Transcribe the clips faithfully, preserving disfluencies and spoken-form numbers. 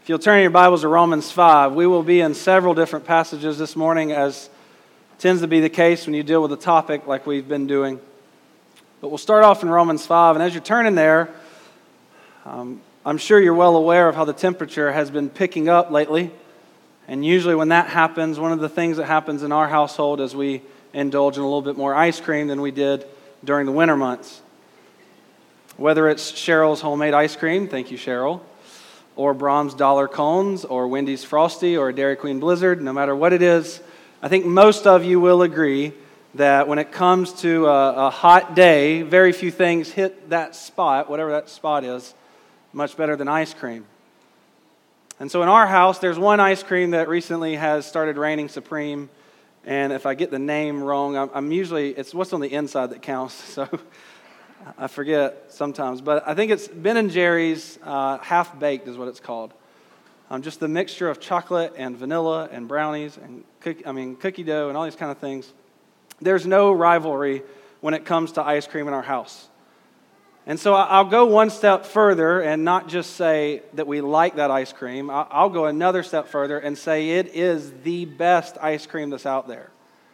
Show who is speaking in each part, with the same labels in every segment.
Speaker 1: If you'll turn your Bibles to Romans five, we will be in several different passages this morning, as tends to be the case when you deal with a topic like we've been doing. But we'll start off in Romans five, and as you're turning there, um, I'm sure you're well aware of how the temperature has been picking up lately. And usually when that happens, one of the things that happens in our household is we indulge in a little bit more ice cream than we did during the winter months. Whether it's Cheryl's homemade ice cream, thank you, Cheryl, or Brahms Dollar Cones, or Wendy's Frosty, or Dairy Queen Blizzard, no matter what it is, I think most of you will agree that when it comes to a, a hot day, very few things hit that spot, whatever that spot is, much better than ice cream. And so in our house, there's one ice cream that recently has started reigning supreme, and if I get the name wrong, I'm, I'm usually, it's what's on the inside that counts, so I forget sometimes, but I think it's Ben and Jerry's uh, Half Baked is what it's called. Um, just the mixture of chocolate and vanilla and brownies and cookie, I mean cookie dough and all these kind of things. There's no rivalry when it comes to ice cream in our house. And so I'll go one step further and not just say that we like that ice cream. I'll go another step further and say it is the best ice cream that's out there.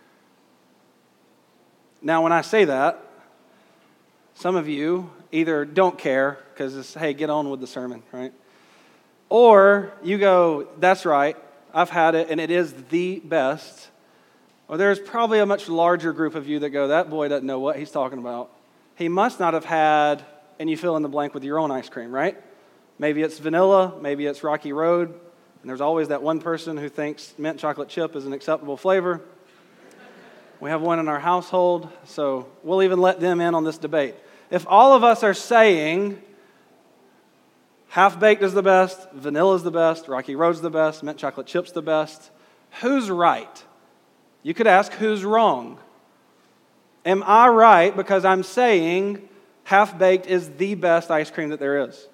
Speaker 1: Now, when I say that, some of you either don't care because it's, hey, get on with the sermon, right? Or you go, that's right, I've had it and it is the best. Or there's probably a much larger group of you that go, that boy doesn't know what he's talking about. He must not have had, and you fill in the blank with your own ice cream, right? Maybe it's vanilla, maybe it's Rocky Road, and there's always that one person who thinks mint chocolate chip is an acceptable flavor. We have one in our household, so we'll even let them in on this debate. If all of us are saying half-baked is the best, vanilla is the best, Rocky Road's the best, mint chocolate chip's the best, who's right? You could ask, who's wrong? Am I right because I'm saying half-baked is the best ice cream that there is?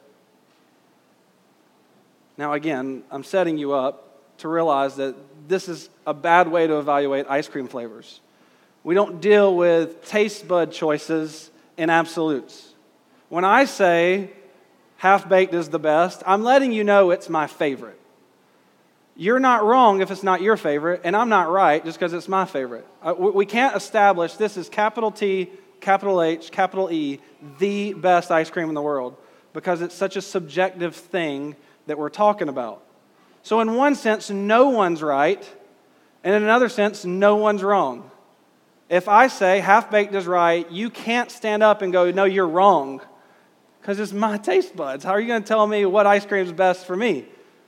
Speaker 1: Now again, I'm setting you up to realize that this is a bad way to evaluate ice cream flavors. We don't deal with taste bud choices in absolutes. When I say half-baked is the best, I'm letting you know it's my favorite. You're not wrong if it's not your favorite, and I'm not right just because it's my favorite. Uh, we can't establish this is capital T, capital H, capital E, the best ice cream in the world, because it's such a subjective thing that we're talking about. So in one sense, no one's right, and in another sense, no one's wrong. If I say half-baked is right, you can't stand up and go, no, you're wrong, because it's my taste buds. How are you going to tell me what ice cream is best for me?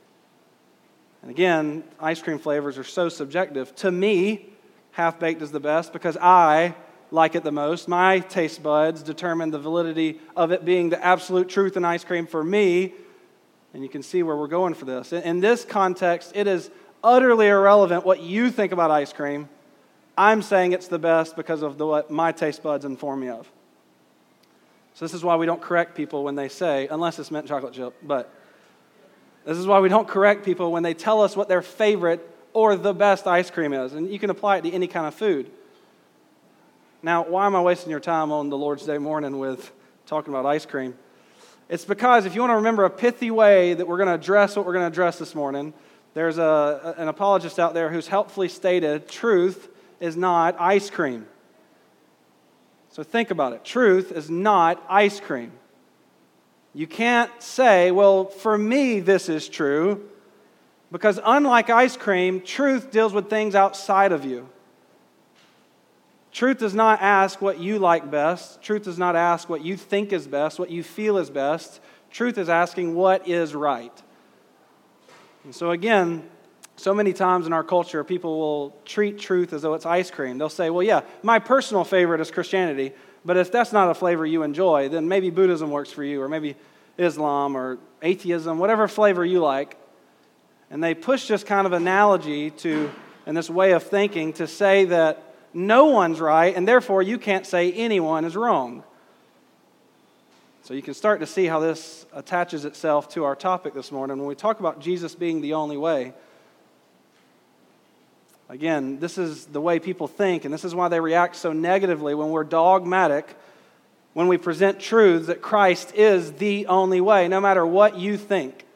Speaker 1: And again, ice cream flavors are so subjective. To me, half-baked is the best because I like it the most. My taste buds determine the validity of it being the absolute truth in ice cream for me. And you can see where we're going for this. In this context, it is utterly irrelevant what you think about ice cream. I'm saying it's the best because of the, what my taste buds inform me of. So this is why we don't correct people when they say, unless it's mint chocolate chip, but this is why we don't correct people when they tell us what their favorite or the best ice cream is. And you can apply it to any kind of food. Now, why am I wasting your time on the Lord's Day morning with talking about ice cream? It's because if you want to remember a pithy way that we're going to address what we're going to address this morning, there's a, an apologist out there who's helpfully stated, truth is not ice cream. So think about it. Truth is not ice cream. You can't say, well, for me, this is true, because unlike ice cream, truth deals with things outside of you. Truth does not ask what you like best. Truth does not ask what you think is best, what you feel is best. Truth is asking what is right. And so again, so many times in our culture, people will treat truth as though it's ice cream. They'll say, well, yeah, my personal favorite is Christianity, but if that's not a flavor you enjoy, then maybe Buddhism works for you, or maybe Islam, or atheism, whatever flavor you like. And they push this kind of analogy to, and this way of thinking, to say that no one's right, and therefore you can't say anyone is wrong. So you can start to see how this attaches itself to our topic this morning. When we talk about Jesus being the only way, again, this is the way people think, and this is why they react so negatively when we're dogmatic, when we present truths that Christ is the only way, no matter what you think.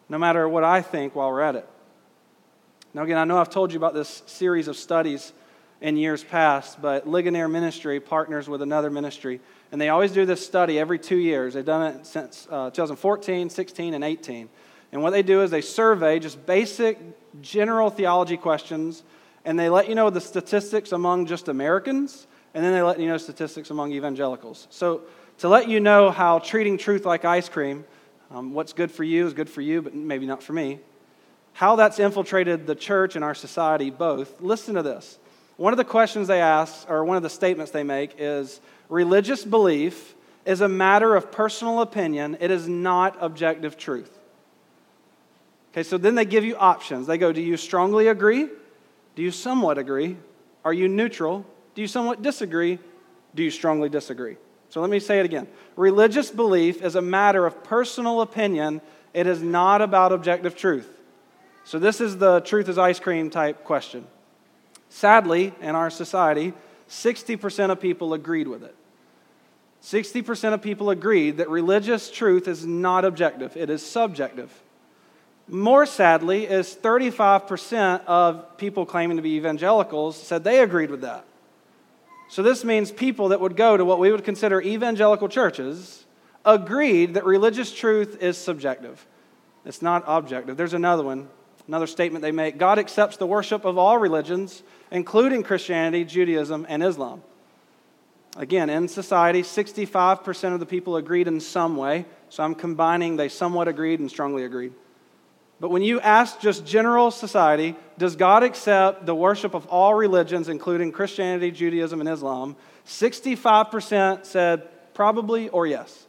Speaker 1: no matter what I think while we're at it. Now again, I know I've told you about this series of studies in years past, but Ligonier Ministry partners with another ministry, and they always do this study every two years. They've done it since uh, twenty fourteen, sixteen, and eighteen. And what they do is they survey just basic general theology questions, and they let you know the statistics among just Americans, and then they let you know statistics among evangelicals. So to let you know how treating truth like ice cream, um, what's good for you is good for you, but maybe not for me, how that's infiltrated the church and our society both, listen to this. One of the questions they ask, or one of the statements they make is, religious belief is a matter of personal opinion. It is not objective truth. Okay, so then they give you options. They go, do you strongly agree? Do you somewhat agree? Are you neutral? Do you somewhat disagree? Do you strongly disagree? So let me say it again. Religious belief is a matter of personal opinion. It is not about objective truth. So this is the truth is ice cream type question. Sadly, in our society, sixty percent of people agreed with it. sixty percent of people agreed that religious truth is not objective. It is subjective. More sadly is thirty-five percent of people claiming to be evangelicals said they agreed with that. So this means people that would go to what we would consider evangelical churches agreed that religious truth is subjective. It's not objective. There's another one, another statement they make. God accepts the worship of all religions, including Christianity, Judaism, and Islam. Again, in society, sixty-five percent of the people agreed in some way. So I'm combining they somewhat agreed and strongly agreed. But when you ask just general society, does God accept the worship of all religions, including Christianity, Judaism, and Islam? sixty-five percent said probably or yes.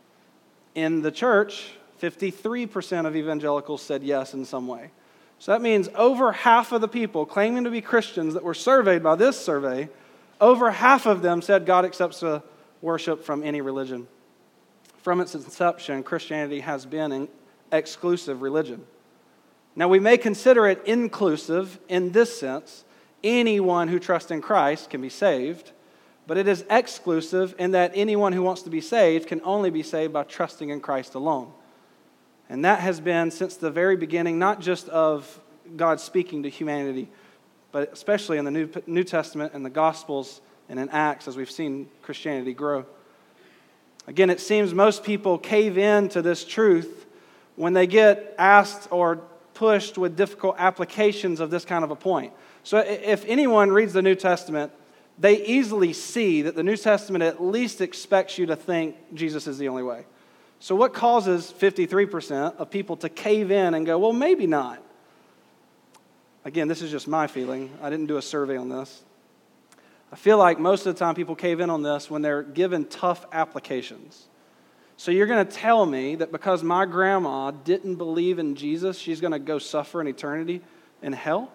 Speaker 1: In the church, fifty-three percent of evangelicals said yes in some way. So that means over half of the people claiming to be Christians that were surveyed by this survey, over half of them said God accepts the worship from any religion. From its inception, Christianity has been an exclusive religion. Now, we may consider it inclusive in this sense. Anyone who trusts in Christ can be saved, but it is exclusive in that anyone who wants to be saved can only be saved by trusting in Christ alone. And that has been since the very beginning, not just of God speaking to humanity, but especially in the New, New Testament and the Gospels and in Acts as we've seen Christianity grow. Again, it seems most people cave in to this truth when they get asked or pushed with difficult applications of this kind of a point. So if anyone reads the New Testament, they easily see that the New Testament at least expects you to think Jesus is the only way. So what causes fifty-three percent of people to cave in and go, well, maybe not? Again, this is just my feeling. I didn't do a survey on this. I feel like most of the time people cave in on this when they're given tough applications. So you're going to tell me that because my grandma didn't believe in Jesus, she's going to go suffer an eternity in hell?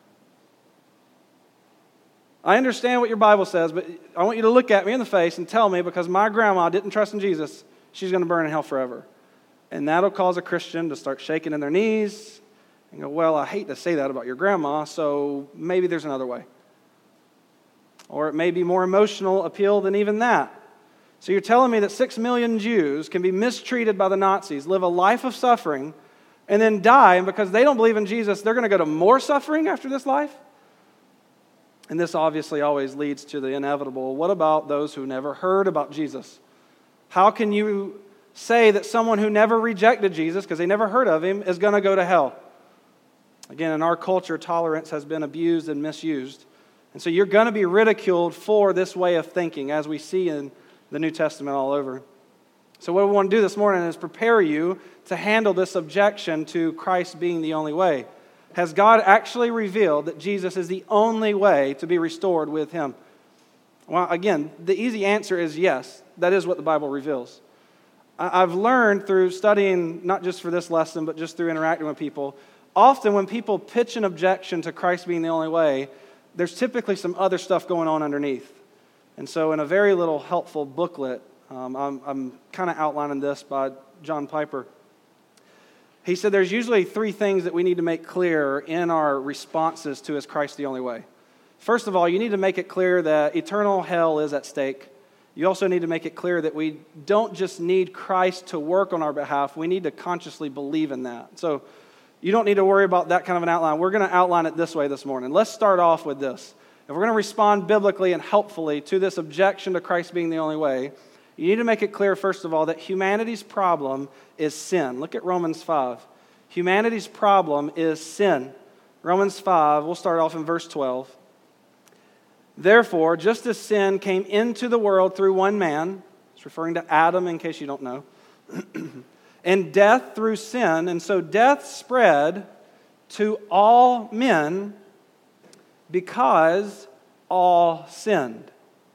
Speaker 1: I understand what your Bible says, but I want you to look at me in the face and tell me because my grandma didn't trust in Jesus, she's going to burn in hell forever. And that'll cause a Christian to start shaking in their knees and go, well, I hate to say that about your grandma, so maybe there's another way. Or it may be more emotional appeal than even that. So you're telling me that six million Jews can be mistreated by the Nazis, live a life of suffering, and then die, and because they don't believe in Jesus, they're going to go to more suffering after this life? And this obviously always leads to the inevitable. What about those who never heard about Jesus? How can you say that someone who never rejected Jesus, because they never heard of him, is going to go to hell? Again, in our culture, tolerance has been abused and misused. And so you're going to be ridiculed for this way of thinking, as we see in the New Testament all over. So what we want to do this morning is prepare you to handle this objection to Christ being the only way. Has God actually revealed that Jesus is the only way to be restored with him? Well, again, the easy answer is yes. That is what the Bible reveals. I've learned through studying, not just for this lesson, but just through interacting with people, often when people pitch an objection to Christ being the only way, there's typically some other stuff going on underneath. And so in a very little helpful booklet, um, I'm, I'm kind of outlining this by John Piper. He said there's usually three things that we need to make clear in our responses to is Christ the only way. First of all, you need to make it clear that eternal hell is at stake. you also need to make it clear that we don't just need Christ to work on our behalf. We need to consciously believe in that. So you don't need to worry about that kind of an outline. We're going to outline it this way this morning. Let's start off with this. If we're going to respond biblically and helpfully to this objection to Christ being the only way, you need to make it clear, first of all, that humanity's problem is sin. Look at Romans five. Humanity's problem is sin. Romans five, we'll start off in verse twelve. Therefore, just as sin came into the world through one man, it's referring to Adam in case you don't know, and death through sin, and so death spread to all men because all sinned.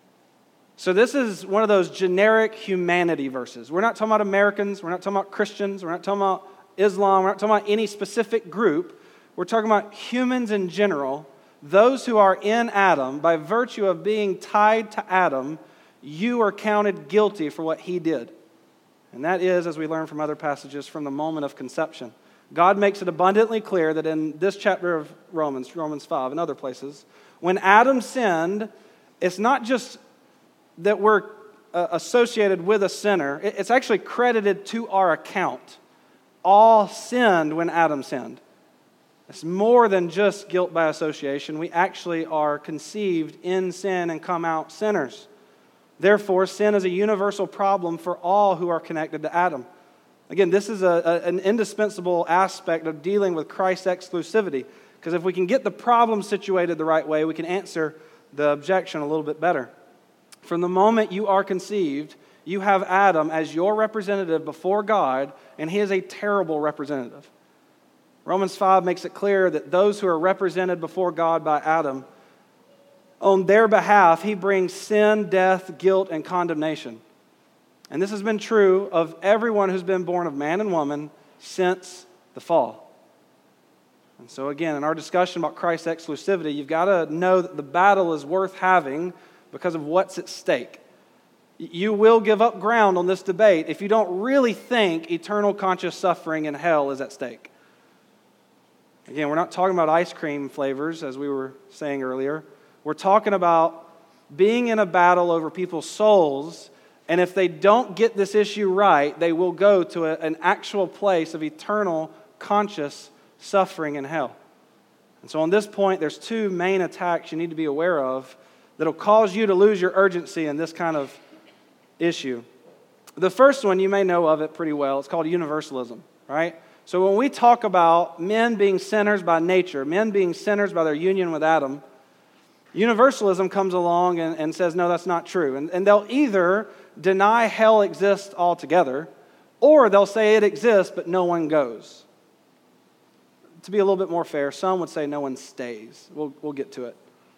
Speaker 1: So this is one of those generic humanity verses. We're not talking about Americans, we're not talking about Christians, we're not talking about Islam, we're not talking about any specific group. We're talking about humans in general. Those who are in Adam, by virtue of being tied to Adam, you are counted guilty for what he did. And that is, as we learn from other passages, from the moment of conception. God makes it abundantly clear that in this chapter of Romans, Romans five, and other places, when Adam sinned, it's not just that we're uh, associated with a sinner, it's actually credited to our account. All sinned when Adam sinned. It's more than just guilt by association. We actually are conceived in sin and come out sinners. Therefore, sin is a universal problem for all who are connected to Adam. Again, this is a, a, an indispensable aspect of dealing with Christ's exclusivity, because if we can get the problem situated the right way, we can answer the objection a little bit better. From the moment you are conceived, you have Adam as your representative before God, and he is a terrible representative. Romans five makes it clear that those who are represented before God by Adam, on their behalf, he brings sin, death, guilt, and condemnation. And this has been true of everyone who's been born of man and woman since the fall. And so again, in our discussion about Christ's exclusivity, you've got to know that the battle is worth having because of what's at stake. You will give up ground on this debate if you don't really think eternal conscious suffering in hell is at stake. Again, we're not talking about ice cream flavors, as we were saying earlier. We're talking about being in a battle over people's souls, and if they don't get this issue right, they will go to a, an actual place of eternal conscious suffering in hell. And so on this point, there's two main attacks you need to be aware of that'll cause you to lose your urgency in this kind of issue. The first one, you may know of it pretty well. It's called universalism, right? So when we talk about men being sinners by nature, men being sinners by their union with Adam, universalism comes along and, and says, no, that's not true. And, and they'll either deny hell exists altogether, or they'll say it exists, but no one goes. To be a little bit more fair, some would say no one stays. We'll, we'll get to it.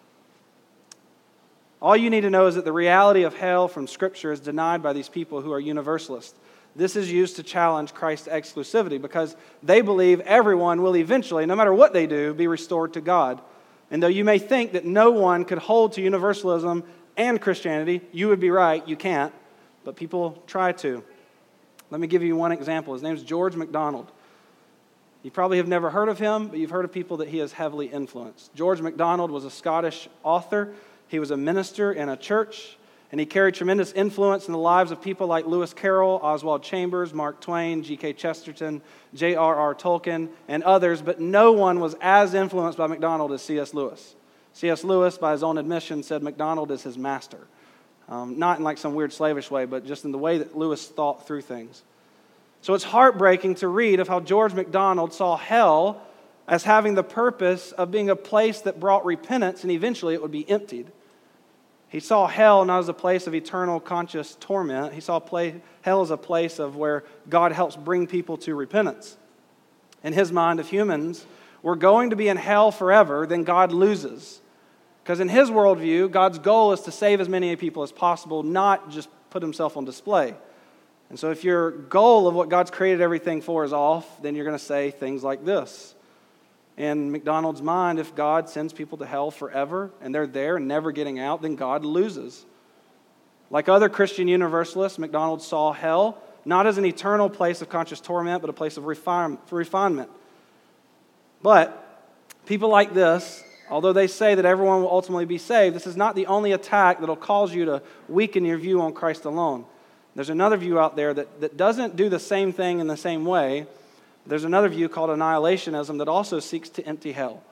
Speaker 1: All you need to know is that the reality of hell from Scripture is denied by these people who are universalists. This is used to challenge Christ's exclusivity because they believe everyone will eventually, no matter what they do, be restored to God. And though you may think that no one could hold to universalism and Christianity, you would be right, you can't, but people try to. Let me give you one example. His name's George MacDonald. You probably have never heard of him, but you've heard of people that he has heavily influenced. George MacDonald was a Scottish author. He was a minister in a church, and he carried tremendous influence in the lives of people like Lewis Carroll, Oswald Chambers, Mark Twain, G K Chesterton, J R R Tolkien, and others, but no one was as influenced by MacDonald as C S Lewis. C S Lewis, by his own admission, said MacDonald is his master. Um, not in like some weird slavish way, but just in the way that Lewis thought through things. So it's heartbreaking to read of how George MacDonald saw hell as having the purpose of being a place that brought repentance, and eventually it would be emptied. He saw hell not as a place of eternal conscious torment. He saw play, hell as a place of where God helps bring people to repentance. In his mind, if humans were going to be in hell forever, then God loses. Because in his worldview, God's goal is to save as many people as possible, not just put himself on display. And so if your goal of what God's created everything for is off, then you're going to say things like this. In MacDonald's mind, if God sends people to hell forever and they're there and never getting out, then God loses. Like other Christian universalists, MacDonald saw hell not as an eternal place of conscious torment, but a place of refine, refinement. But people like this Although they say that everyone will ultimately be saved, this is not the only attack that will cause you to weaken your view on Christ alone. There's another view out there that, that doesn't do the same thing in the same way. There's another view called annihilationism that also seeks to empty hell.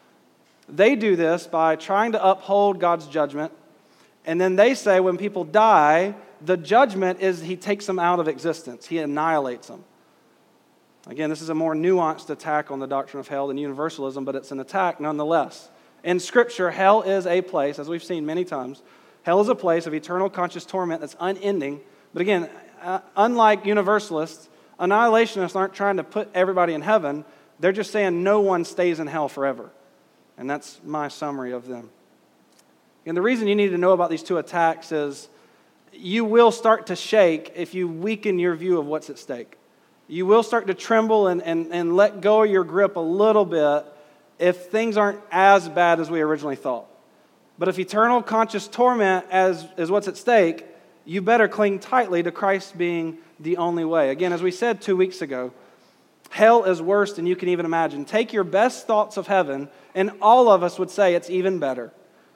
Speaker 1: They do this by trying to uphold God's judgment, and then they say when people die, the judgment is he takes them out of existence. He annihilates them. Again, this is a more nuanced attack on the doctrine of hell than universalism, but it's an attack nonetheless. In Scripture, hell is a place, as we've seen many times, hell is a place of eternal conscious torment that's unending. But again, uh, unlike universalists, annihilationists aren't trying to put everybody in heaven. They're just saying no one stays in hell forever. And that's my summary of them. And the reason you need to know about these two attacks is you will start to shake if you weaken your view of what's at stake. You will start to tremble and, and, and let go of your grip a little bit if things aren't as bad as we originally thought. But if eternal conscious torment as, is what's at stake, you better cling tightly to Christ being the only way. Again, as we said two weeks ago, hell is worse than you can even imagine. Take your best thoughts of heaven, and all of us would say it's even better.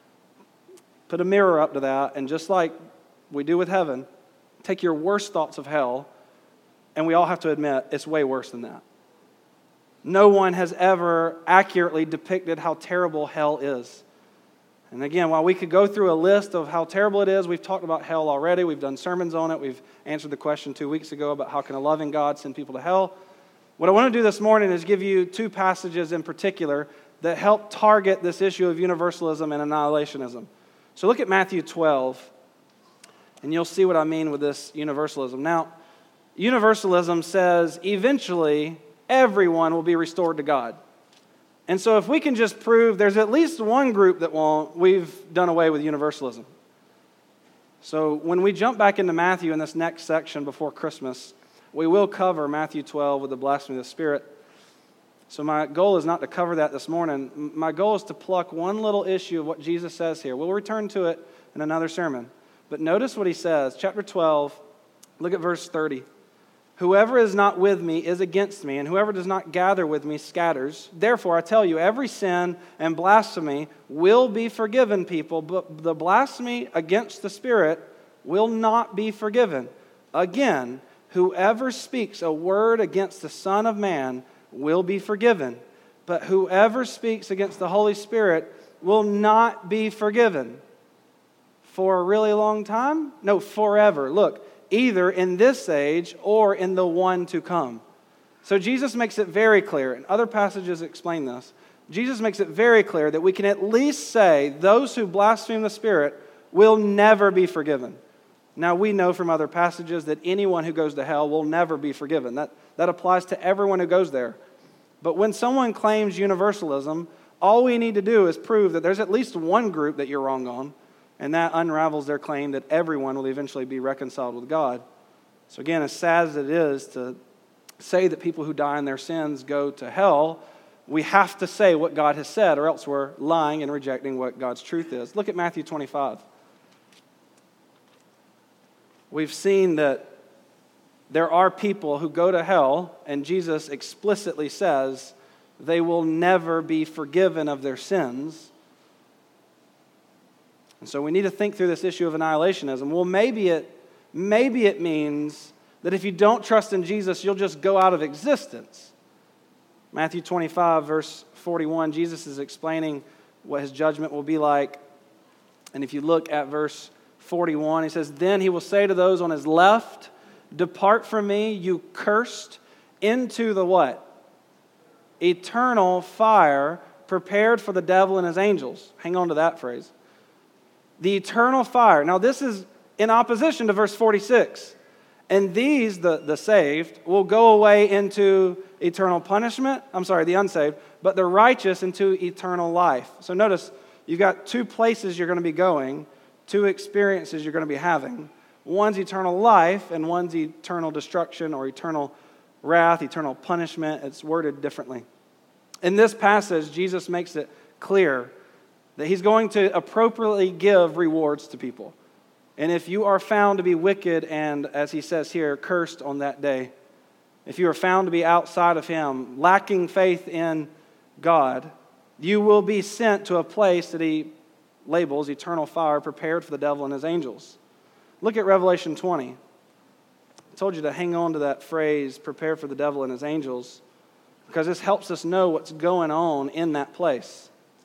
Speaker 1: Put a mirror up to that, and just like we do with heaven, take your worst thoughts of hell, and we all have to admit it's way worse than that. No one has ever accurately depicted how terrible hell is. And again, while we could go through a list of how terrible it is, we've talked about hell already. We've done sermons on it. We've answered the question two weeks ago about how can a loving God send people to hell. What I want to do this morning is give you two passages in particular that help target this issue of universalism and annihilationism. So look at Matthew twelve, and you'll see what I mean with this universalism. Now, universalism says eventually everyone will be restored to God. And so if we can just prove there's at least one group that won't, we've done away with universalism. So when we jump back into Matthew in this next section before Christmas, we will cover Matthew twelve with the blasphemy of the Spirit. So my goal is not to cover that this morning. My goal is to pluck one little issue of what Jesus says here. We'll return to it in another sermon. But notice what he says. Chapter twelve, look at verse thirty. Whoever is not with me is against me, and whoever does not gather with me scatters. Therefore, I tell you, every sin and blasphemy will be forgiven people, but the blasphemy against the Spirit will not be forgiven. Again, whoever speaks a word against the Son of Man will be forgiven, but whoever speaks against the Holy Spirit will not be forgiven. For a really long time? No, forever. Look, either in this age or in the one to come. So Jesus makes it very clear, and other passages explain this. Jesus makes it very clear that we can at least say those who blaspheme the Spirit will never be forgiven. Now, we know from other passages that anyone who goes to hell will never be forgiven. That, that applies to everyone who goes there. But when someone claims universalism, all we need to do is prove that there's at least one group that you're wrong on, and that unravels their claim that everyone will eventually be reconciled with God. So again, as sad as it is to say that people who die in their sins go to hell, we have to say what God has said, or else we're lying and rejecting what God's truth is. Look at Matthew twenty-five. We've seen that there are people who go to hell, and Jesus explicitly says they will never be forgiven of their sins. And so we need to think through this issue of annihilationism. Well, maybe it, maybe it means that if you don't trust in Jesus, you'll just go out of existence. Matthew twenty-five, verse forty-one, Jesus is explaining what his judgment will be like. And if you look at verse forty-one, he says, "Then he will say to those on his left, 'Depart from me, you cursed, into the' what? 'Eternal fire prepared for the devil and his angels.'" Hang on to that phrase. The eternal fire. Now this is in opposition to verse forty-six. "And these, the, the saved, will go away into eternal punishment." I'm sorry, the unsaved. "But the righteous into eternal life." So notice, you've got two places you're going to be going, two experiences you're going to be having. One's eternal life, and one's eternal destruction or eternal wrath, eternal punishment. It's worded differently. In this passage, Jesus makes it clear that he's going to appropriately give rewards to people. And if you are found to be wicked and, as he says here, cursed on that day, if you are found to be outside of him, lacking faith in God, You will be sent to a place that he labels eternal fire prepared for the devil and his angels. Look at Revelation twenty. I told you to hang on to that phrase, prepare for the devil and his angels, because this helps us know what's going on in that place.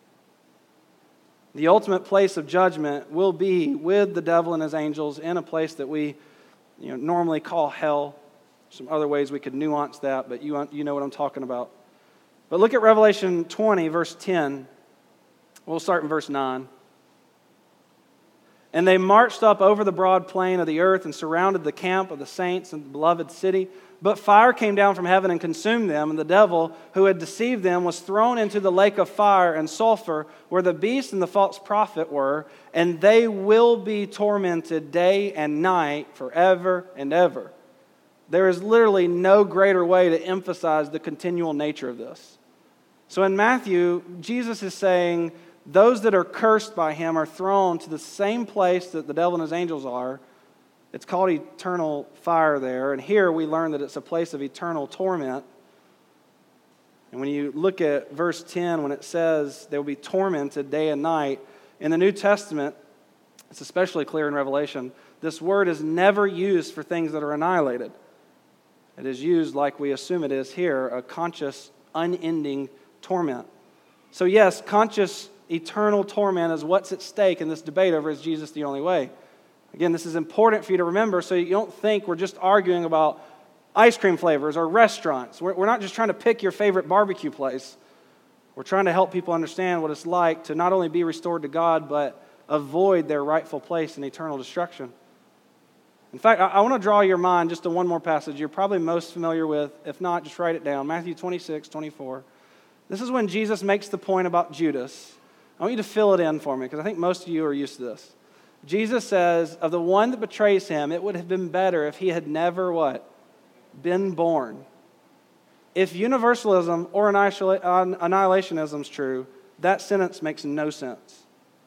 Speaker 1: The ultimate place of judgment will be with the devil and his angels in a place that we you know, normally call hell. Some other ways we could nuance that, but you, you know what I'm talking about. But look at Revelation twenty, verse ten. We'll start in verse nine. And they marched up over the broad plain of the earth and surrounded the camp of the saints and the beloved city. But fire came down from heaven and consumed them, and the devil who had deceived them was thrown into the lake of fire and sulfur, where the beast and the false prophet were, and they will be tormented day and night forever and ever. There is literally no greater way to emphasize the continual nature of this. So in Matthew, Jesus is saying those that are cursed by him are thrown to the same place that the devil and his angels are. It's called eternal fire there. And here we learn that it's a place of eternal torment. And when you look at verse ten, when it says they will be tormented day and night, in the New Testament, it's especially clear in Revelation, this word is never used for things that are annihilated. It is used like we assume it is here, a conscious, unending torment. So yes, conscious eternal torment is what's at stake in this debate over is Jesus the only way. Again, this is important for you to remember so you don't think we're just arguing about ice cream flavors or restaurants. We're, we're not just trying to pick your favorite barbecue place. We're trying to help people understand what it's like to not only be restored to God, but avoid their rightful place in eternal destruction. In fact, I, I want to draw your mind just to one more passage you're probably most familiar with. If not, just write it down. Matthew twenty-six, twenty-four. This is when Jesus makes the point about Judas. I want you to fill it in for me because I think most of you are used to this. Jesus says, of the one that betrays him, it would have been better if he had never what? Been born. If universalism or annihilationism is true, that sentence makes no sense.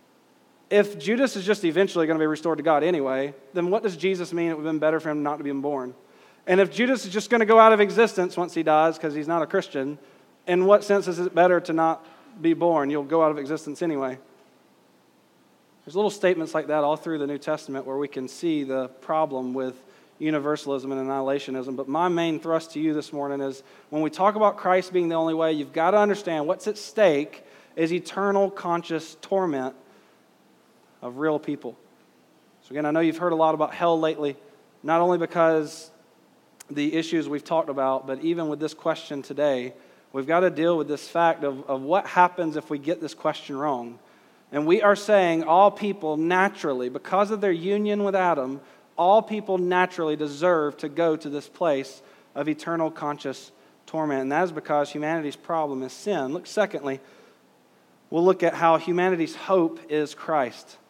Speaker 1: If Judas is just eventually going to be restored to God anyway, then what does Jesus mean it would have been better for him not to be born? And if Judas is just going to go out of existence once he dies because he's not a Christian, in what sense is it better to not be born? You'll go out of existence anyway. There's little statements like that all through the New Testament where we can see the problem with universalism and annihilationism. But my main thrust to you this morning is when we talk about Christ being the only way, you've got to understand what's at stake is eternal conscious torment of real people. So again, I know you've heard a lot about hell lately, not only because the issues we've talked about, but even with this question today, we've got to deal with this fact of, of what happens if we get this question wrong. And we are saying all people naturally, because of their union with Adam, all people naturally deserve to go to this place of eternal conscious torment. And that is because humanity's problem is sin. Look, secondly, we'll look at how humanity's hope is Christ.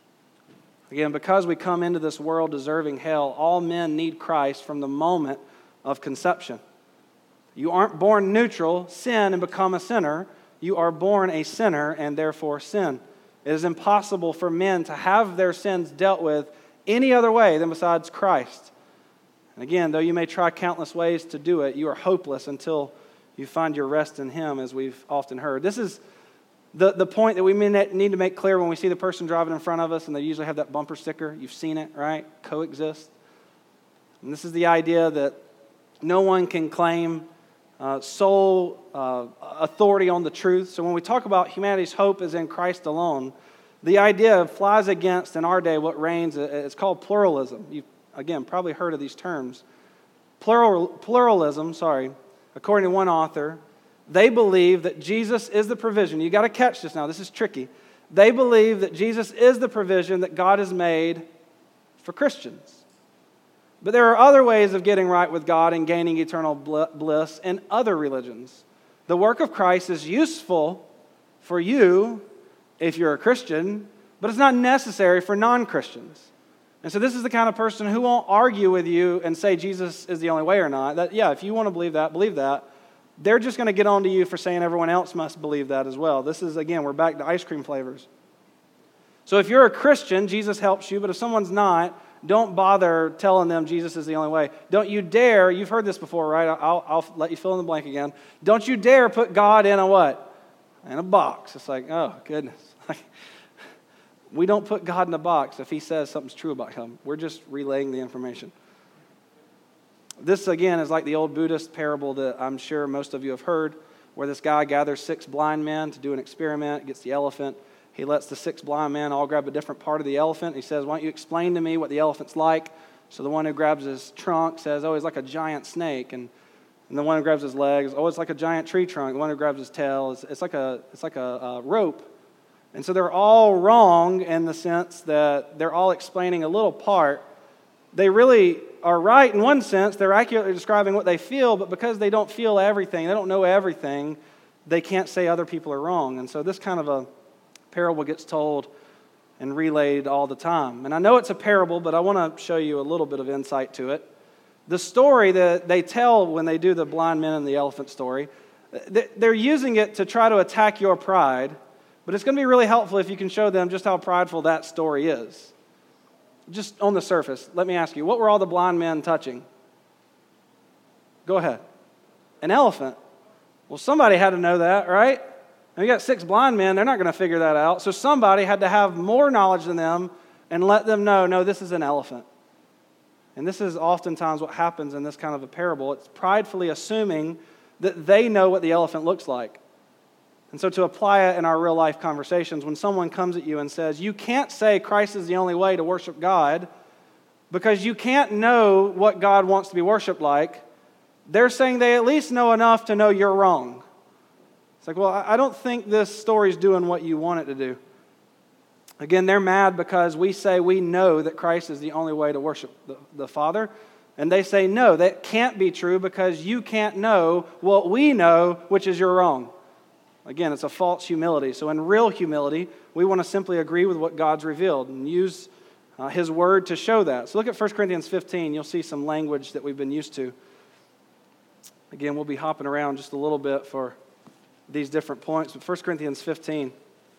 Speaker 1: Again, because we come into this world deserving hell, all men need Christ from the moment of conception. You aren't born neutral, sin, and become a sinner. You are born a sinner and therefore sin. It is impossible for men to have their sins dealt with any other way than besides Christ. And again, though you may try countless ways to do it, you are hopeless until you find your rest in Him, as we've often heard. This is the, the point that we need to make clear when we see the person driving in front of us, and they usually have that bumper sticker. You've seen it, right? Coexist. And this is the idea that no one can claim uh, sole uh, authority on the truth. So when we talk about humanity's hope is in Christ alone, the idea flies against, in our day, what reigns. It's called pluralism. You've, again, probably heard of these terms. Plural, pluralism, sorry, according to one author, they believe that Jesus is the provision. You got to catch this now. This is tricky. They believe that Jesus is the provision that God has made for Christians. But there are other ways of getting right with God and gaining eternal bliss in other religions. The work of Christ is useful for you if you're a Christian, but it's not necessary for non-Christians. And so this is the kind of person who won't argue with you and say Jesus is the only way or not. That, yeah, if you want to believe that, believe that. They're just going to get on to you for saying everyone else must believe that as well. This is, again, we're back to ice cream flavors. So if you're a Christian, Jesus helps you, but if someone's not, don't bother telling them Jesus is the only way. Don't you dare, you've heard this before, right? I'll, I'll let you fill in the blank again. Don't you dare put God in a what? in a box. It's like, oh, goodness. We don't put God in a box if he says something's true about him. We're just relaying the information. This, again, is like the old Buddhist parable that I'm sure most of you have heard, where this guy gathers six blind men to do an experiment, gets the elephant. He lets the six blind men all grab a different part of the elephant. He says, why don't you explain to me what the elephant's like? So the one who grabs his trunk says, oh, he's like a giant snake. And, and the one who grabs his legs, oh, it's like a giant tree trunk. The one who grabs his tail, it's, it's like a, it's like a, a rope. And so they're all wrong in the sense that they're all explaining a little part. They really are right in one sense. They're accurately describing what they feel, but because they don't feel everything, they don't know everything, they can't say other people are wrong. And so this kind of a parable gets told and relayed all the time. And I know it's a parable, but I want to show you a little bit of insight to it. The story that they tell when they do the blind men and the elephant story, they're using it to try to attack your pride, but it's going to be really helpful if you can show them just how prideful that story is. Just on the surface, let me ask you, what were all the blind men touching? Go ahead. An elephant. Well, somebody had to know that, right? And you got six blind men, they're not going to figure that out. So somebody had to have more knowledge than them and let them know, no, this is an elephant. And this is oftentimes what happens in this kind of a parable. It's pridefully assuming that they know what the elephant looks like. And so to apply it in our real life conversations, when someone comes at you and says, you can't say Christ is the only way to worship God because you can't know what God wants to be worshiped like, they're saying they at least know enough to know you're wrong. It's like, well, I don't think this story's doing what you want it to do. Again, they're mad because we say we know that Christ is the only way to worship the, the Father. And they say, no, that can't be true because you can't know what we know, which is you're wrong. Again, it's a false humility. So in real humility, we want to simply agree with what God's revealed and use uh, His Word to show that. So look at First Corinthians fifteen. You'll see some language that we've been used to. Again, we'll be hopping around just a little bit for these different points. But First Corinthians fifteen,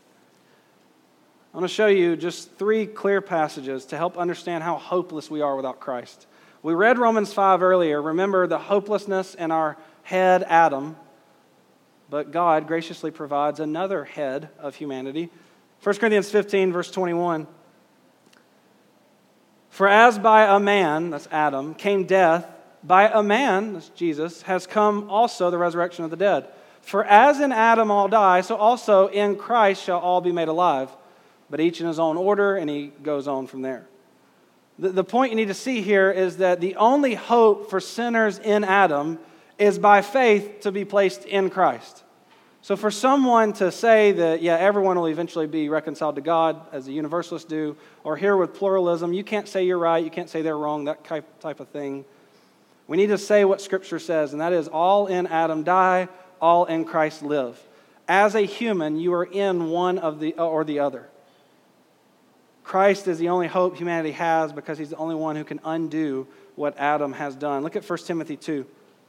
Speaker 1: I want to show you just three clear passages to help understand how hopeless we are without Christ. We read Romans five earlier. Remember the hopelessness in our head, Adam. But God graciously provides another head of humanity. First Corinthians fifteen, verse twenty-one. For as by a man, that's Adam, came death, by a man, that's Jesus, has come also the resurrection of the dead. For as in Adam all die, so also in Christ shall all be made alive. But each in his own order, and he goes on from there. The, the point you need to see here is that the only hope for sinners in Adam is by faith to be placed in Christ. So for someone to say that, yeah, everyone will eventually be reconciled to God, as the universalists do, or here with pluralism, you can't say you're right, you can't say they're wrong, that type of thing. We need to say what Scripture says, and that is all in Adam die, all in Christ live. As a human, you are in one of the or the other. Christ is the only hope humanity has because He's the only one who can undo what Adam has done. Look at First Timothy two.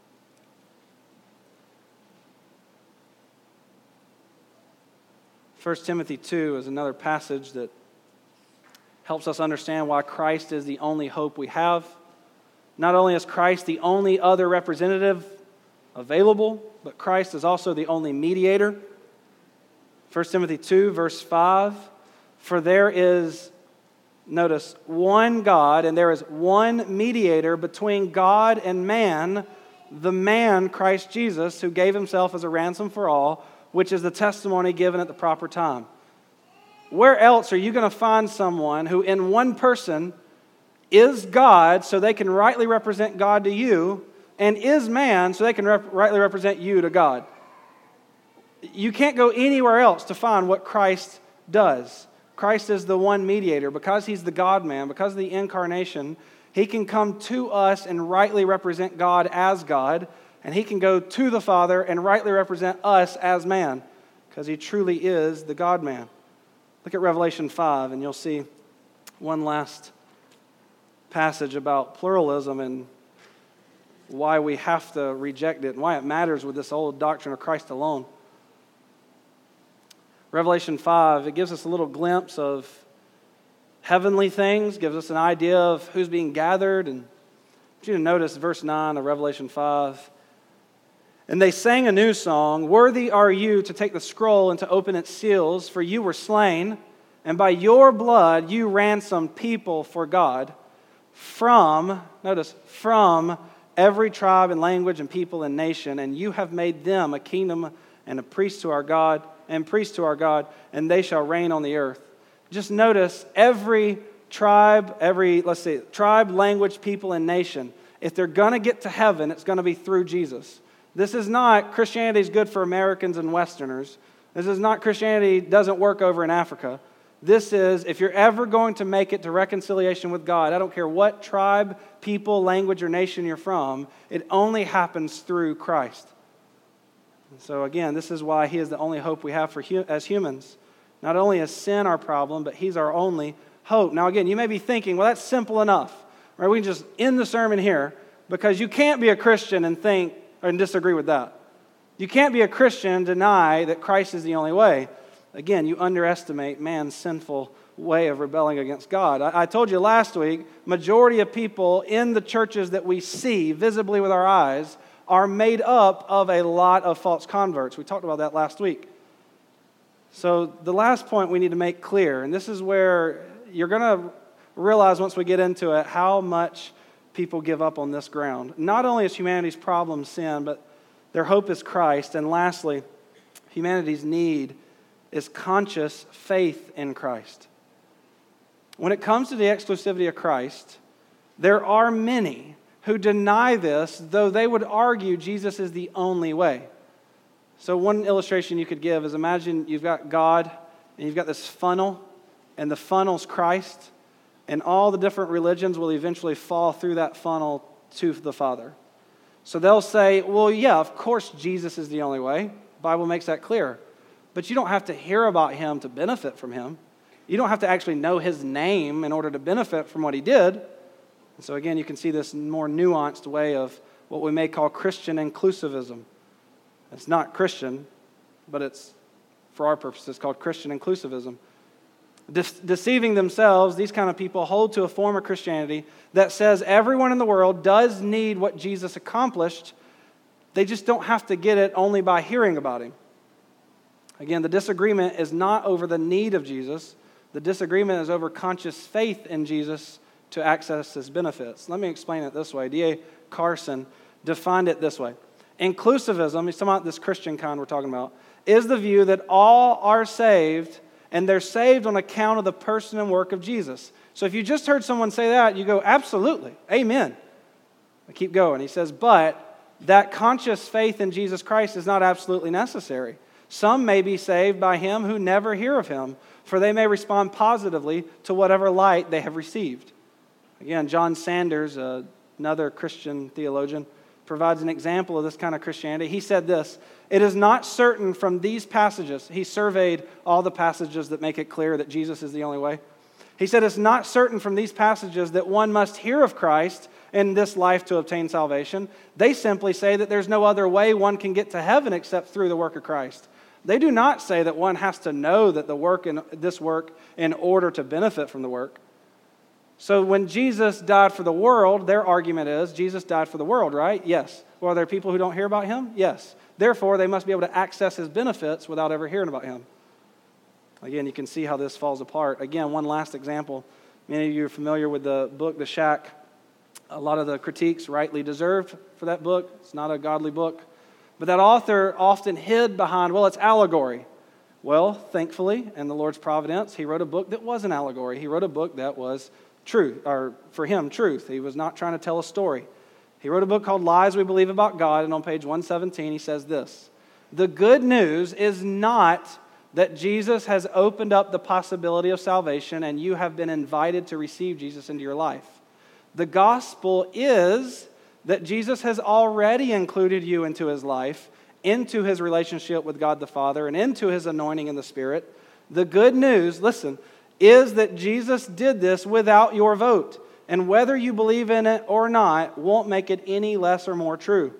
Speaker 1: First Timothy two is another passage that helps us understand why Christ is the only hope we have. Not only is Christ the only other representative available, but Christ is also the only mediator. First Timothy two, verse five. For there is, notice, one God, and there is one mediator between God and man, the man, Christ Jesus, who gave Himself as a ransom for all, which is the testimony given at the proper time. Where else are you going to find someone who in one person is God so they can rightly represent God to you, and is man so they can rep- rightly represent you to God? You can't go anywhere else to find what Christ does. Christ is the one mediator. Because He's the God-man, because of the incarnation, He can come to us and rightly represent God as God, and He can go to the Father and rightly represent us as man, because He truly is the God-man. Look at Revelation five, and you'll see one last passage about pluralism and why we have to reject it and why it matters with this old doctrine of Christ alone. Revelation five, it gives us a little glimpse of heavenly things, gives us an idea of who's being gathered. And I want you to notice verse nine of Revelation five. And they sang a new song, "Worthy are you to take the scroll and to open its seals, for you were slain, and by your blood you ransomed people for God from," notice, "from every tribe and language and people and nation, and you have made them a kingdom and a priest to our God, and priests to our God, and they shall reign on the earth." Just notice every tribe, every, let's see, tribe, language, people, and nation, if they're going to get to heaven, it's going to be through Jesus. This is not Christianity is good for Americans and Westerners. This is not Christianity doesn't work over in Africa. This is, if you're ever going to make it to reconciliation with God, I don't care what tribe, people, language, or nation you're from, it only happens through Christ. And so again, this is why He is the only hope we have for hu- as humans. Not only is sin our problem, but He's our only hope. Now again, you may be thinking, well, that's simple enough. Right? We can just end the sermon here, because you can't be a Christian and think and disagree with that. You can't be a Christian and deny that Christ is the only way. Again, you underestimate man's sinful way of rebelling against God. I, I told you last week, majority of people in the churches that we see visibly with our eyes are made up of a lot of false converts. We talked about that last week. So the last point we need to make clear, and this is where you're going to realize once we get into it how much people give up on this ground. Not only is humanity's problem sin, but their hope is Christ. And lastly, humanity's need is conscious faith in Christ. When it comes to the exclusivity of Christ, there are many who deny this, though they would argue Jesus is the only way. So one illustration you could give is, imagine you've got God and you've got this funnel, and the funnel's Christ, and all the different religions will eventually fall through that funnel to the Father. So they'll say, well, yeah, of course Jesus is the only way. The Bible makes that clear. But you don't have to hear about Him to benefit from Him. You don't have to actually know His name in order to benefit from what He did. And so again, you can see this more nuanced way of what we may call Christian inclusivism. It's not Christian, but it's, for our purposes, called Christian inclusivism. De- deceiving themselves, these kind of people hold to a form of Christianity that says everyone in the world does need what Jesus accomplished. They just don't have to get it only by hearing about Him. Again, the disagreement is not over the need of Jesus. The disagreement is over conscious faith in Jesus to access His benefits. Let me explain it this way. D A Carson defined it this way. Inclusivism, he's talking about this Christian kind we're talking about, is the view that all are saved, and they're saved on account of the person and work of Jesus. So if you just heard someone say that, you go, absolutely, amen. I keep going. He says, but that conscious faith in Jesus Christ is not absolutely necessary. Some may be saved by Him who never hear of Him, for they may respond positively to whatever light they have received. Again, John Sanders, uh, another Christian theologian, provides an example of this kind of Christianity. He said this, it is not certain from these passages, he surveyed all the passages that make it clear that Jesus is the only way. He said it's not certain from these passages that one must hear of Christ in this life to obtain salvation. They simply say that there's no other way one can get to heaven except through the work of Christ. They do not say that one has to know that the work in this work in order to benefit from the work. So when Jesus died for the world, their argument is, Jesus died for the world, right? Yes. Well, are there people who don't hear about Him? Yes. Therefore, they must be able to access His benefits without ever hearing about Him. Again, you can see how this falls apart. Again, one last example. Many of you are familiar with the book, The Shack. A lot of the critiques rightly deserved for that book. It's not a godly book. But that author often hid behind, well, it's allegory. Well, thankfully, in the Lord's providence, he wrote a book that was an allegory. He wrote a book that was truth, or for him, truth. He was not trying to tell a story. He wrote a book called Lies We Believe About God, and on page one seventeen, he says this, the good news is not that Jesus has opened up the possibility of salvation and you have been invited to receive Jesus into your life. The gospel is that Jesus has already included you into His life, into His relationship with God the Father, and into His anointing in the Spirit. The good news, listen, is that Jesus did this without your vote. And whether you believe in it or not won't make it any less or more true.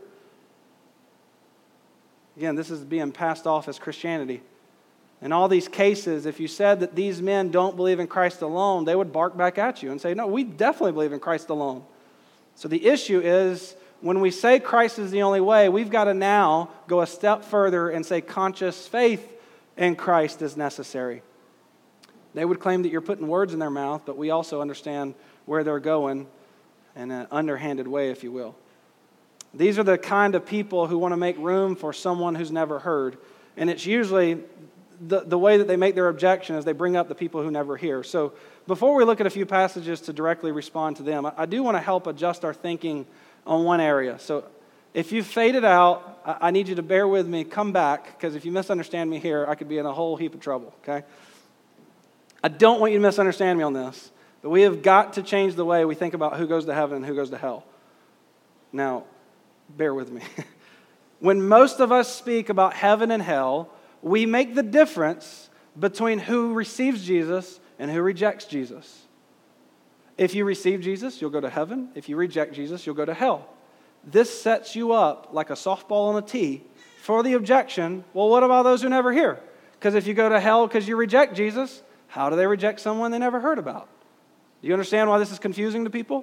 Speaker 1: Again, this is being passed off as Christianity. In all these cases, if you said that these men don't believe in Christ alone, they would bark back at you and say, no, we definitely believe in Christ alone. So the issue is when we say Christ is the only way, we've got to now go a step further and say conscious faith in Christ is necessary. They would claim that you're putting words in their mouth, but we also understand where they're going in an underhanded way, if you will. These are the kind of people who want to make room for someone who's never heard. And it's usually the, the way that they make their objection is they bring up the people who never hear. So before we look at a few passages to directly respond to them, I, I do want to help adjust our thinking on one area. So if you've faded out, I, I need you to bear with me, come back, because if you misunderstand me here, I could be in a whole heap of trouble, okay? I don't want you to misunderstand me on this, but we have got to change the way we think about who goes to heaven and who goes to hell. Now, bear with me. When most of us speak about heaven and hell, we make the difference between who receives Jesus and who rejects Jesus. If you receive Jesus, you'll go to heaven. If you reject Jesus, you'll go to hell. This sets you up like a softball on a tee for the objection, well, what about those who never hear? Because if you go to hell because you reject Jesus, how do they reject someone they never heard about? Do you understand why this is confusing to people?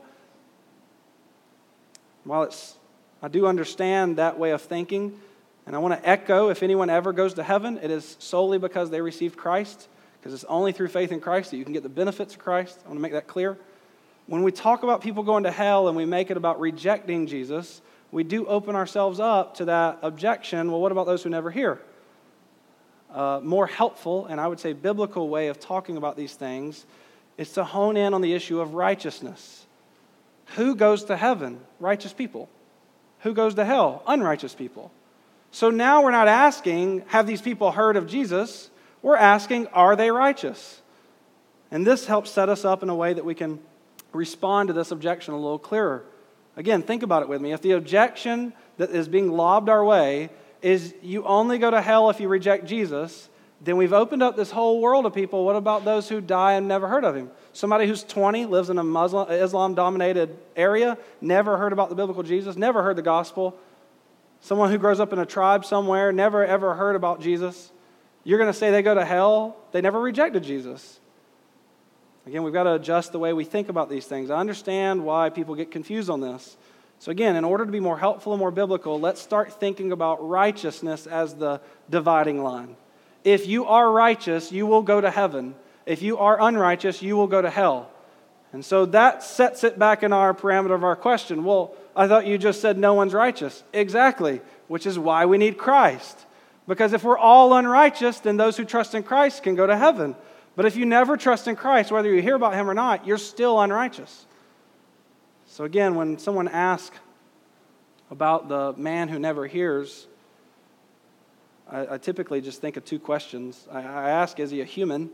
Speaker 1: While it's, I do understand that way of thinking, and I want to echo, if anyone ever goes to heaven, it is solely because they received Christ, because it's only through faith in Christ that you can get the benefits of Christ. I want to make that clear. When we talk about people going to hell and we make it about rejecting Jesus, we do open ourselves up to that objection, well, what about those who never hear? Uh, more helpful, and I would say biblical way of talking about these things is to hone in on the issue of righteousness. Who goes to heaven? Righteous people. Who goes to hell? Unrighteous people. So now we're not asking, have these people heard of Jesus? We're asking, are they righteous? And this helps set us up in a way that we can respond to this objection a little clearer. Again, think about it with me. If the objection that is being lobbed our way is you only go to hell if you reject Jesus, then we've opened up this whole world of people. What about those who die and never heard of him? Somebody who's twenty, lives in a Muslim, Islam-dominated area, never heard about the biblical Jesus, never heard the gospel. Someone who grows up in a tribe somewhere, never ever heard about Jesus. You're going to say they go to hell? They never rejected Jesus. Again, we've got to adjust the way we think about these things. I understand why people get confused on this. So again, in order to be more helpful and more biblical, let's start thinking about righteousness as the dividing line. If you are righteous, you will go to heaven. If you are unrighteous, you will go to hell. And so that sets it back in our parameter of our question. Well, I thought you just said no one's righteous. Exactly, which is why we need Christ. Because if we're all unrighteous, then those who trust in Christ can go to heaven. But if you never trust in Christ, whether you hear about him or not, you're still unrighteous. So again, when someone asks about the man who never hears, I, I typically just think of two questions. I, I ask, is he a human?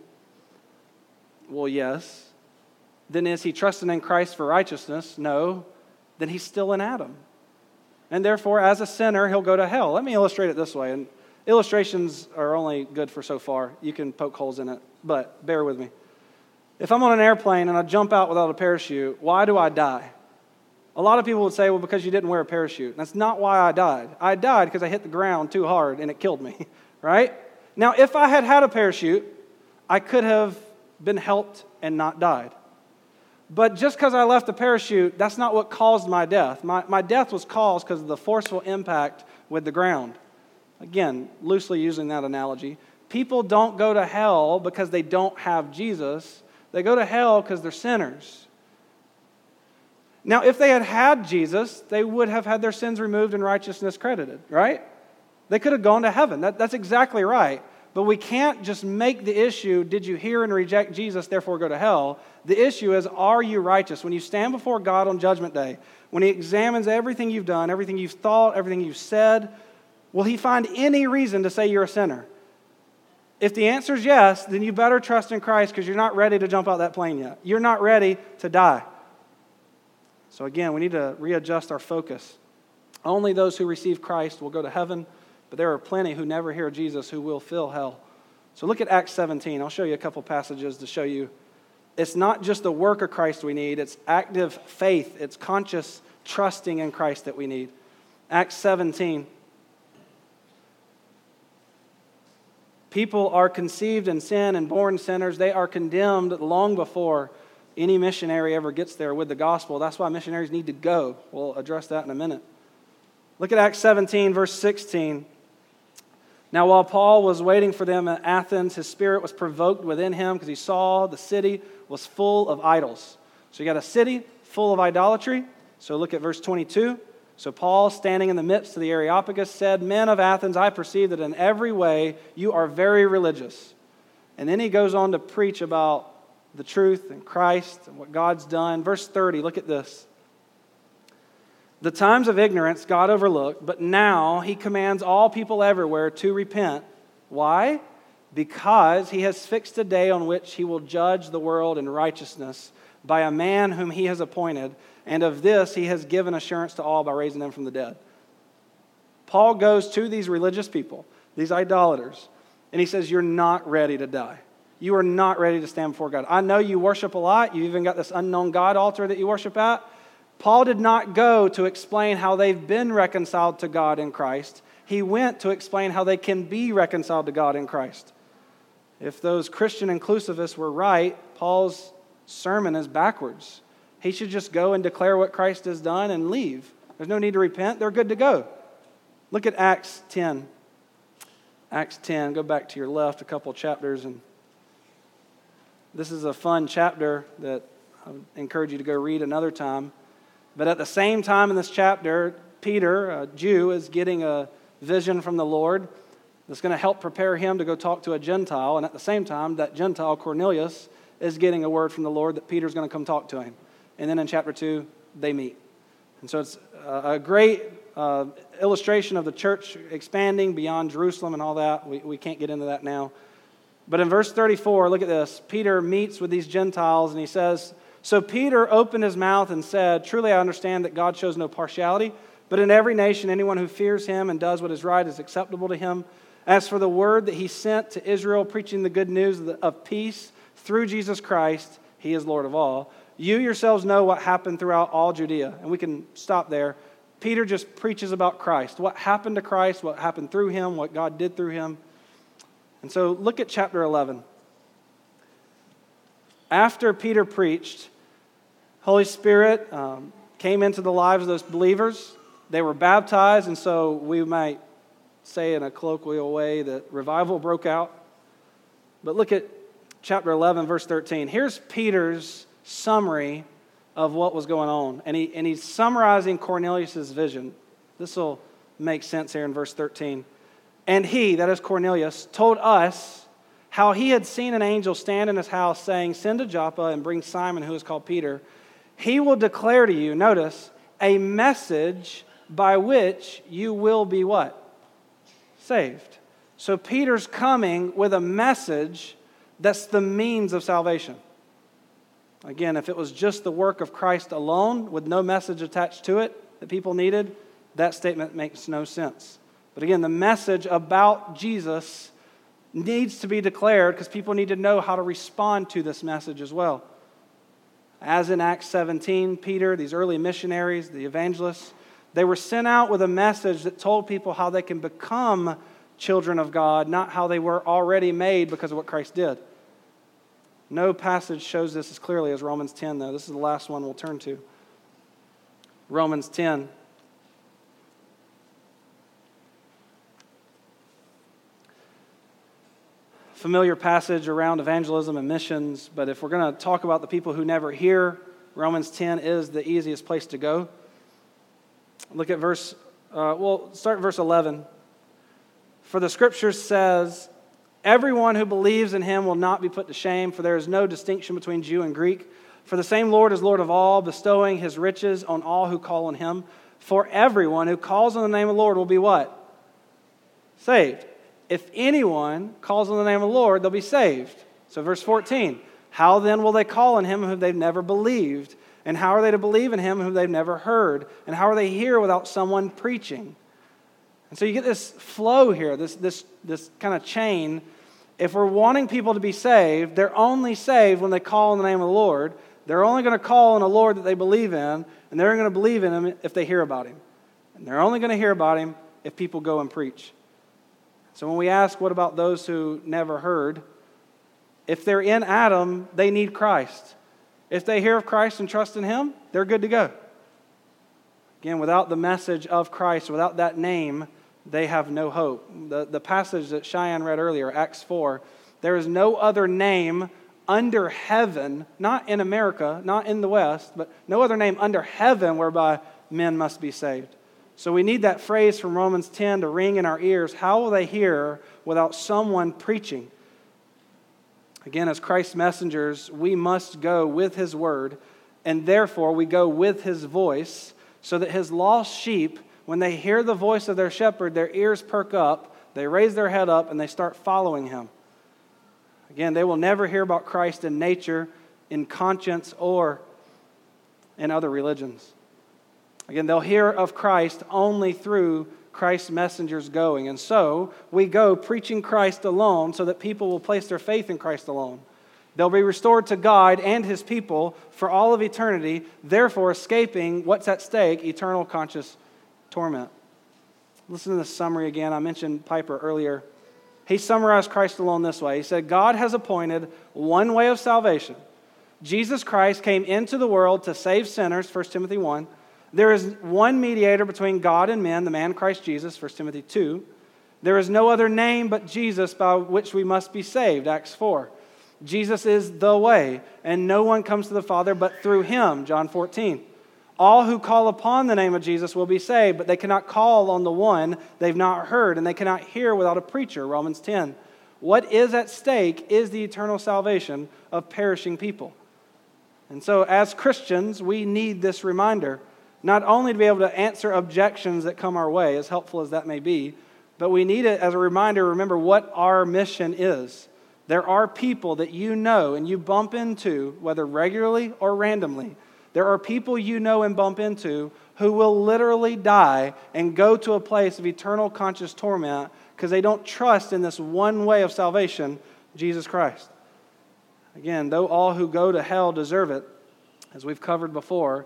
Speaker 1: Well, yes. Then is he trusting in Christ for righteousness? No. Then he's still in Adam. And therefore, as a sinner, he'll go to hell. Let me illustrate it this way. And illustrations are only good for so far. You can poke holes in it, but bear with me. If I'm on an airplane and I jump out without a parachute, why do I die? A lot of people would say, well, because you didn't wear a parachute. That's not why I died. I died because I hit the ground too hard and it killed me, right? Now, if I had had a parachute, I could have been helped and not died. But just because I left the parachute, that's not what caused my death. My, my death was caused because of the forceful impact with the ground. Again, loosely using that analogy, people don't go to hell because they don't have Jesus. They go to hell because they're sinners. Now, if they had had Jesus, they would have had their sins removed and righteousness credited, right? They could have gone to heaven. That, that's exactly right. But we can't just make the issue, did you hear and reject Jesus, therefore go to hell? The issue is, are you righteous? When you stand before God on Judgment Day, when he examines everything you've done, everything you've thought, everything you've said, will he find any reason to say you're a sinner? If the answer is yes, then you better trust in Christ because you're not ready to jump out that plane yet. You're not ready to die. So again, we need to readjust our focus. Only those who receive Christ will go to heaven, but there are plenty who never hear Jesus who will fill hell. So look at Acts seventeen. I'll show you a couple passages to show you it's not just the work of Christ we need, it's active faith, it's conscious trusting in Christ that we need. Acts seventeen. People are conceived in sin and born sinners. They are condemned long before any missionary ever gets there with the gospel. That's why missionaries need to go. We'll address that in a minute. Look at Acts seventeen, verse sixteen. Now, while Paul was waiting for them at Athens, his spirit was provoked within him because he saw the city was full of idols. So you got a city full of idolatry. So look at verse twenty-two. So Paul, standing in the midst of the Areopagus, said, Men of Athens, I perceive that in every way you are very religious. And then he goes on to preach about the truth and Christ and what God's done. Verse thirty, look at this. The times of ignorance God overlooked, but now he commands all people everywhere to repent. Why? Because he has fixed a day on which he will judge the world in righteousness by a man whom he has appointed, and of this he has given assurance to all by raising them from the dead. Paul goes to these religious people, these idolaters, and he says, you're not ready to die. You are not ready to stand before God. I know you worship a lot. You even got this unknown God altar that you worship at. Paul did not go to explain how they've been reconciled to God in Christ. He went to explain how they can be reconciled to God in Christ. If those Christian inclusivists were right, Paul's sermon is backwards. He should just go and declare what Christ has done and leave. There's no need to repent. They're good to go. Look at Acts ten. Acts ten. Go back to your left a couple chapters. And this is a fun chapter that I would encourage you to go read another time. But at the same time in this chapter, Peter, a Jew, is getting a vision from the Lord that's going to help prepare him to go talk to a Gentile. And at the same time, that Gentile, Cornelius, is getting a word from the Lord that Peter's going to come talk to him. And then in chapter two, they meet. And so it's a great uh, illustration of the church expanding beyond Jerusalem and all that. We, we can't get into that now. But in verse thirty-four, look at this. Peter meets with these Gentiles and he says, So Peter opened his mouth and said, Truly I understand that God shows no partiality, but in every nation anyone who fears him and does what is right is acceptable to him. As for the word that he sent to Israel, preaching the good news of, the, of peace through Jesus Christ, he is Lord of all. You yourselves know what happened throughout all Judea. And we can stop there. Peter just preaches about Christ. What happened to Christ, what happened through him, what God did through him. And so look at chapter eleven. After Peter preached, Holy Spirit um, came into the lives of those believers. They were baptized, and so we might say in a colloquial way that revival broke out. But look at chapter eleven, verse thirteen. Here's Peter's summary of what was going on. And, he, and he's summarizing Cornelius' vision. This will make sense here in verse thirteen. And he, that is Cornelius, told us how he had seen an angel stand in his house saying, Send to Joppa and bring Simon, who is called Peter. He will declare to you, notice, a message by which you will be what? Saved. So Peter's coming with a message that's the means of salvation. Again, if it was just the work of Christ alone with no message attached to it that people needed, that statement makes no sense. But again, the message about Jesus needs to be declared because people need to know how to respond to this message as well. As in Acts seventeen, Peter, these early missionaries, the evangelists, they were sent out with a message that told people how they can become children of God, not how they were already made because of what Christ did. No passage shows this as clearly as Romans ten, though. This is the last one we'll turn to. Romans ten. Familiar passage around evangelism and missions, but if we're going to talk about the people who never hear, Romans ten is the easiest place to go. Look at verse, uh, well, start at verse eleven. For the scripture says, Everyone who believes in him will not be put to shame, for there is no distinction between Jew and Greek. For the same Lord is Lord of all, bestowing his riches on all who call on him. For everyone who calls on the name of the Lord will be what? Saved. If anyone calls on the name of the Lord, they'll be saved. So verse fourteen, how then will they call on him whom they've never believed? And how are they to believe in him whom they've never heard? And how are they here without someone preaching? And so you get this flow here, this, this, this kind of chain. If we're wanting people to be saved, they're only saved when they call on the name of the Lord. They're only going to call on a Lord that they believe in, and they're going to believe in him if they hear about him. And they're only going to hear about him if people go and preach. So when we ask, what about those who never heard? If they're in Adam, they need Christ. If they hear of Christ and trust in him, they're good to go. Again, without the message of Christ, without that name, they have no hope. The, the passage that Cheyenne read earlier, Acts four, there is no other name under heaven, not in America, not in the West, but no other name under heaven whereby men must be saved. So we need that phrase from Romans ten to ring in our ears. How will they hear without someone preaching? Again, as Christ's messengers, we must go with His word, and therefore we go with His voice, so that His lost sheep, when they hear the voice of their shepherd, their ears perk up, they raise their head up, and they start following Him. Again, they will never hear about Christ in nature, in conscience, or in other religions. Again, they'll hear of Christ only through Christ's messengers going. And so, we go preaching Christ alone so that people will place their faith in Christ alone. They'll be restored to God and His people for all of eternity, therefore escaping what's at stake, eternal conscious torment. Listen to this summary again. I mentioned Piper earlier. He summarized Christ alone this way. He said, God has appointed one way of salvation. Jesus Christ came into the world to save sinners, First Timothy one. There is one mediator between God and men, the man Christ Jesus, First Timothy two. There is no other name but Jesus by which we must be saved, Acts four. Jesus is the way, and no one comes to the Father but through Him, John fourteen. All who call upon the name of Jesus will be saved, but they cannot call on the one they've not heard, and they cannot hear without a preacher, Romans ten. What is at stake is the eternal salvation of perishing people. And so as Christians, we need this reminder, not only to be able to answer objections that come our way, as helpful as that may be, but we need it as a reminder to remember what our mission is. There are people that you know and you bump into, whether regularly or randomly. There are people you know and bump into who will literally die and go to a place of eternal conscious torment because they don't trust in this one way of salvation, Jesus Christ. Again, though all who go to hell deserve it, as we've covered before,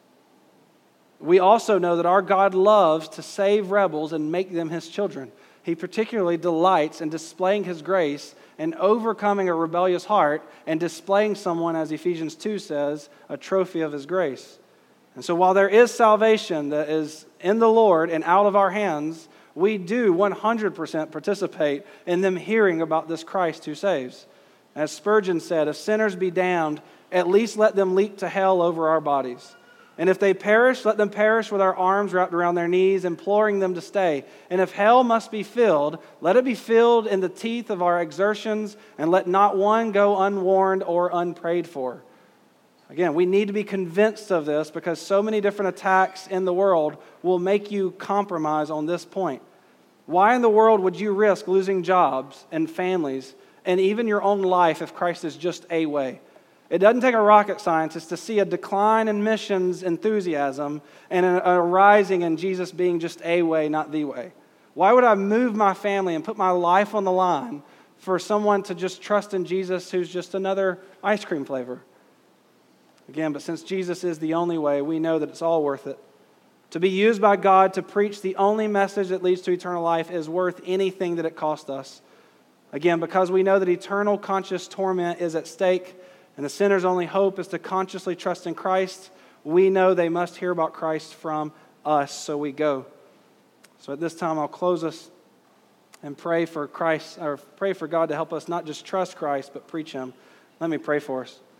Speaker 1: we also know that our God loves to save rebels and make them His children. He particularly delights in displaying His grace and overcoming a rebellious heart and displaying someone, as Ephesians two says, a trophy of His grace. And so while there is salvation that is in the Lord and out of our hands, we do one hundred percent participate in them hearing about this Christ who saves. As Spurgeon said, if sinners be damned, at least let them leap to hell over our bodies. And if they perish, let them perish with our arms wrapped around their knees, imploring them to stay. And if hell must be filled, let it be filled in the teeth of our exertions, and let not one go unwarned or unprayed for. Again, we need to be convinced of this because so many different attacks in the world will make you compromise on this point. Why in the world would you risk losing jobs and families and even your own life if Christ is just a way? It doesn't take a rocket scientist to see a decline in missions enthusiasm and a, a rising in Jesus being just a way, not the way. Why would I move my family and put my life on the line for someone to just trust in Jesus who's just another ice cream flavor? Again, but since Jesus is the only way, we know that it's all worth it. To be used by God to preach the only message that leads to eternal life is worth anything that it cost us. Again, because we know that eternal conscious torment is at stake, and the sinner's only hope is to consciously trust in Christ, we know they must hear about Christ from us, so we go. So at this time, I'll close us and pray for Christ, or pray for God to help us not just trust Christ, but preach Him. Let me pray for us.